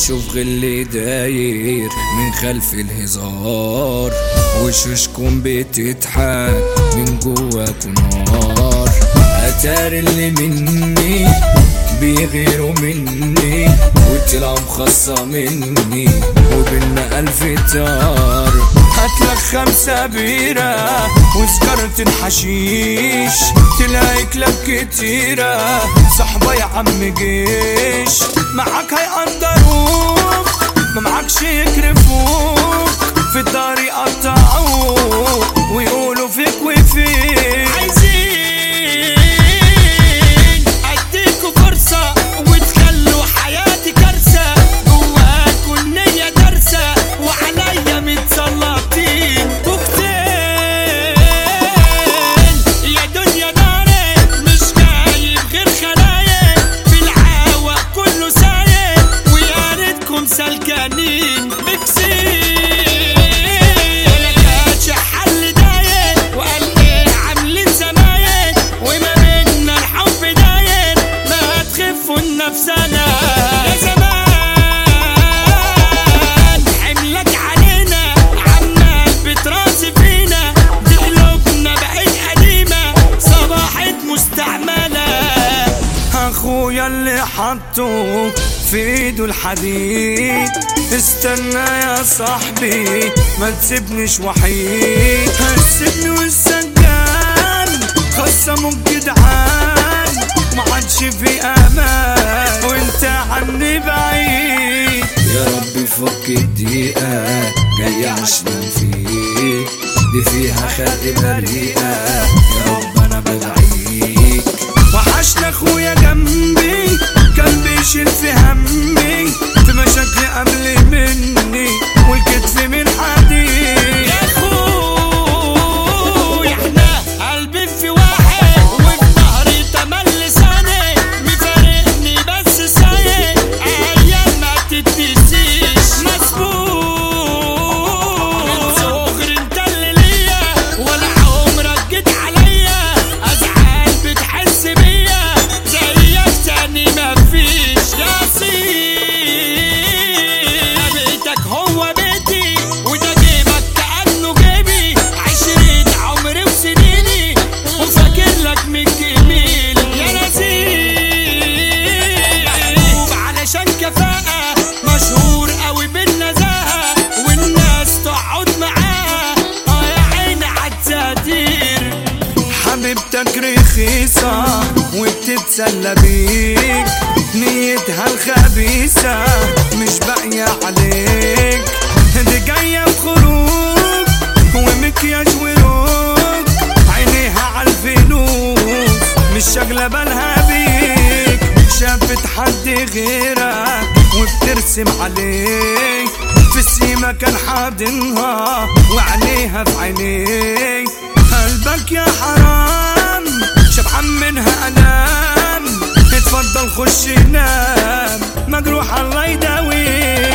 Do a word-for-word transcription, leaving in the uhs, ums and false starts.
بشوف غل داير من خلف الهزار، وشوشكم بتضحك من جواكوا نار. اتاري اللي مني بيغيروا مني، وطلعوا مخصة مني وبينا ألف طار. هاتلك خمسة بيرة وسكرة الحشيش، تلاقي كلاب كتيرة صحبة يا عم جيش. معاك هيقدروك ما معاكش يكرفوك، في الدار يقطعوك ويقولوا فيك وفيك. عايزين اديكوا فرصة وتخلوا حياتي كارثة، جواكوا النية دارسة وعليا متسلطين بوكتين. يا دنيا دارت مش جايب غير خلايا، في العاوة كله سايق ويا ريتكم سلكانين مكسين. نفسنا يا زمان حملك علينا عمال بتراسي فينا، دي قلوبنا بقت قديمة صباحت مستعملة. اخويا اللي حطه في ايده الحديد، استنى يا صاحبي ما تسيبنيش وحيد. السجن والسجان خصموا الجدعان، ما عادش في امان وانت عني بعيد. يا رب فك الدقيقة جاي عشان فيك، دي فيها خلق بريئة يا رب انا بدعيك. وحشنا اخويا جنبي كان بيشيل في همي، في مشاكل قبل مني والكتف من حديد. يا اخويا احنا قلبي في واحد وفي ظهري تملي سنة، مفارقني بس سايق ايام ما تتنسيش مسبوق. من صغر انت اللي ليا ولا عمرك جيت عليا، ازعل بتحس بيا زيك تاني مفيش. يا سيدي بيتك هو بيتي وده جيبك كأنه جيبي، عشرين عمري وسنيني وفاكر لك من جميل. يا نسيم محبوب علشان كفاءة، مشهور قوي بالنزاهة والناس تقعد معاها اه يا عيني عالتقدير. حبيبتك رخيصة وبتتسلى بيك، نيتها الخبيثة مش باقية عليك. دي جاية بخروج ومكياج وروج، عينيها عالفلوس مش شاغلة بالها بيك. شافت حد غيرك وبترسم عليك، في السيما كان حاضنها وعليها في عينيك. قلبك يا حرام شبعان منها ألام، اتفضل خش نام مجروح الله يداويك.